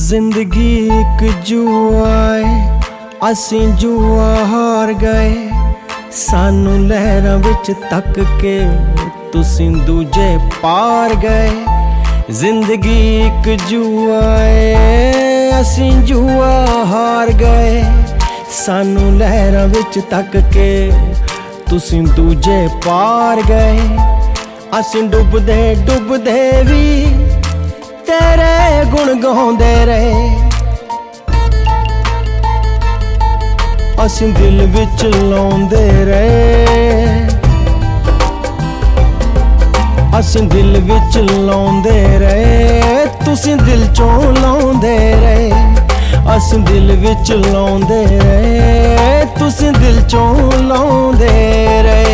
जिंदगी एक जुआ है, असीं जुआ हार गए। सानू लहरां विच तक के तुसीं दूजे पार गए। जिंदगी एक जुआ है, असीं जुआ हार गए। सानू लहरां विच तक के तुसीं दूजे पार गए। असीं डुबदे डुबदे भी तेरे गुण गाउंदे रहे। असीं दिल विच लाउंदे रहे। असीं दिल विच लाउंदे रहे, तुसीं दिल चों लाउंदे रहे। असीं दिल विच लाउंदे रहे, तुसीं दिल चों लाउंदे रहे।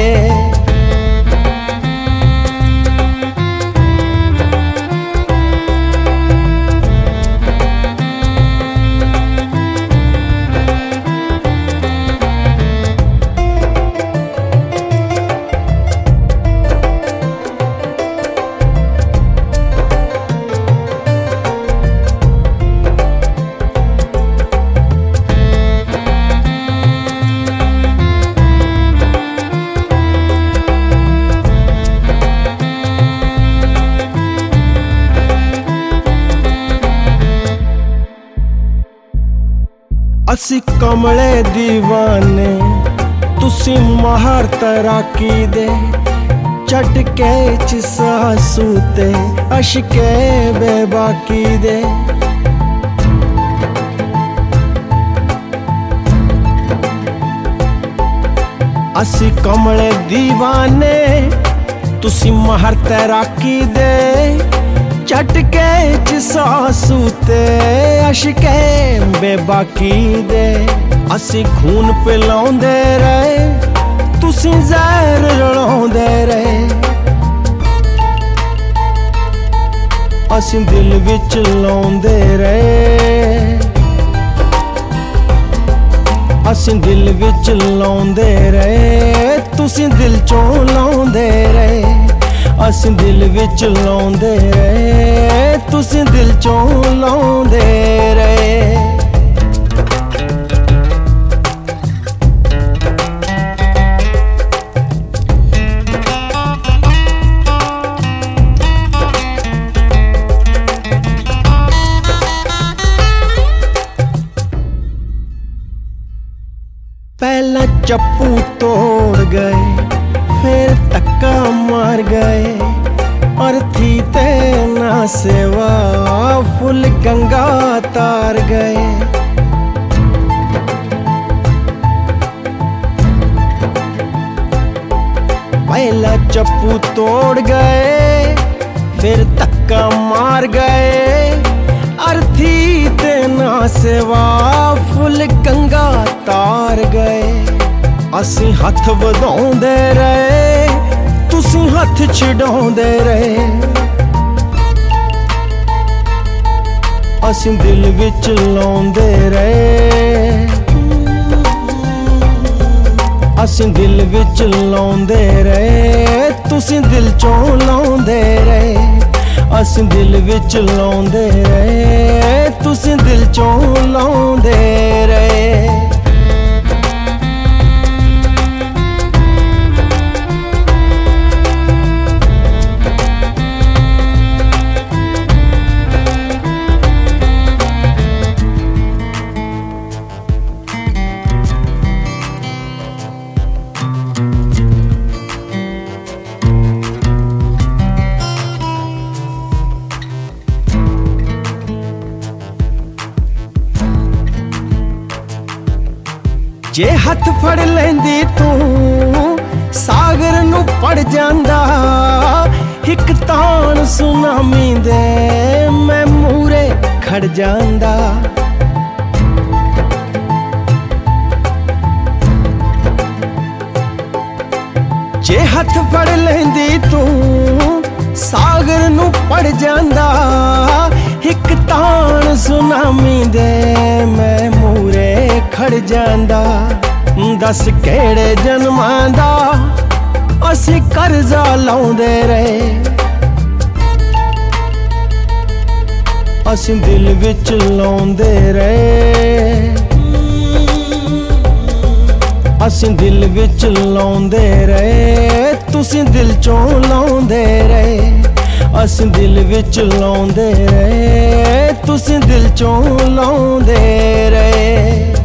असी कमले दीवाने, तुसी माहर तैराकी दे। झटके च सासू ते अशके बेबाकी दे। असी कमले दीवाने, तुसी माहर तैराकी दे। झटके च सासू ते अशके बेबाकी दे। असी खून पिलाउंदे रहे, तुसी जहर रलाउंदे रहे। असी दिल विच लाउंदे रहे। असी दिल विच लाउंदे रहे, तुसी दिल चों लाउंदे रहे। असीं दिल विच लाउंदे रहे, तुसीं दिल चों लाउंदे रहे। पहला चप्पू तोड़ गए, फिर धक्का मार गए। अर्थी ते ना सेवा, फुल गंगा तार गए। पहला चप्पू तोड़ गए, फिर धक्का मार गए। अर्थी ते ना सेवा, फुल गंगा तार गए। असीं हथ वधाउंदे रहे, तुसीं हथ छड़ाउंदे रहे। असीं दिल विच लाउंदे रहे। असीं दिल विच लाउंदे रहे, तुसीं दिल चों लाउंदे रहे। असीं दिल विच लाउंदे रहे, तुसीं दिल चों लाउंदे रहे। जे हथ फड़ लेंदी तू सागर नू पड़ जांदा। हिक तान सुनामी दे मैं मूरे खड़ जांदा। जे हथ फड़ लेंदी तू सागर नू पड़ जांदा। हिक तान सुनामी दे मैं मूरे खड़ जांदा। दस केड़े जन्मां दा असी कर्जा लाउंदे रहे। ਅਸੀਂ ਦਿਲ ਵਿੱਚ ਲਾਉਂਦੇ ਰਹੇ, ਅਸੀਂ ਦਿਲ ਵਿੱਚ ਲਾਉਂਦੇ ਰਹੇ, ਤੁਸੀਂ ਦਿਲ ਚੋਂ ਲਾਉਂਦੇ ਰਹੇ। ਅਸੀਂ ਦਿਲ ਵਿੱਚ ਲਾਉਂਦੇ ਰਹੇ, ਤੁਸੀਂ ਦਿਲ ਚੋਂ ਲਾਉਂਦੇ ਰਹੇ।